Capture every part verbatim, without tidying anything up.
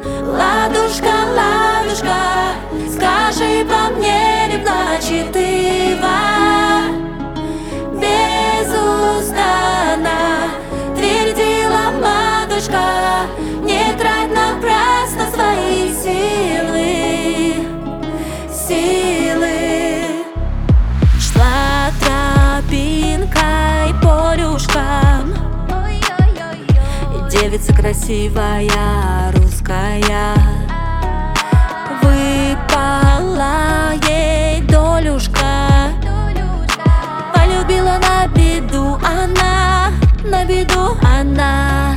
Ладушка, ладушка, скажи по мне, не плачетыва. Безустанно твердила матушка: не трать напрасно свои силы, силы. Шла тропинкой полюшкам, девица красивая русская. Выпала ей долюшка, полюбила на беду она, на беду она.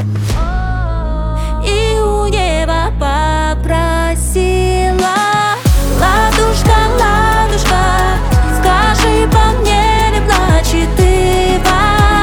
И у неба попросила: ладушка, ладушка, скажи по мне, не плачетыва.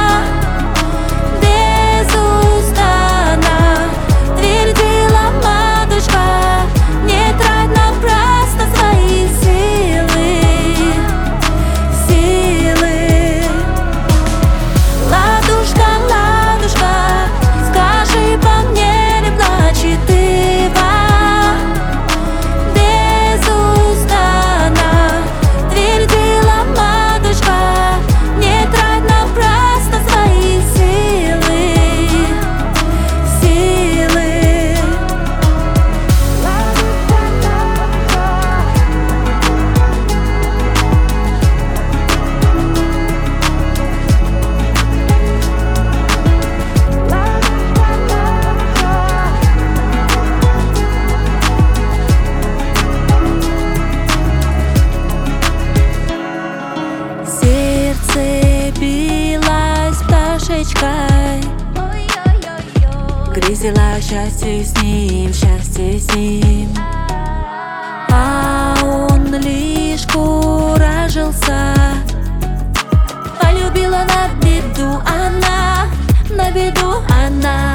Грезила счастье с ним, счастье с ним, а он лишь куражился. Полюбила на беду она, на беду она.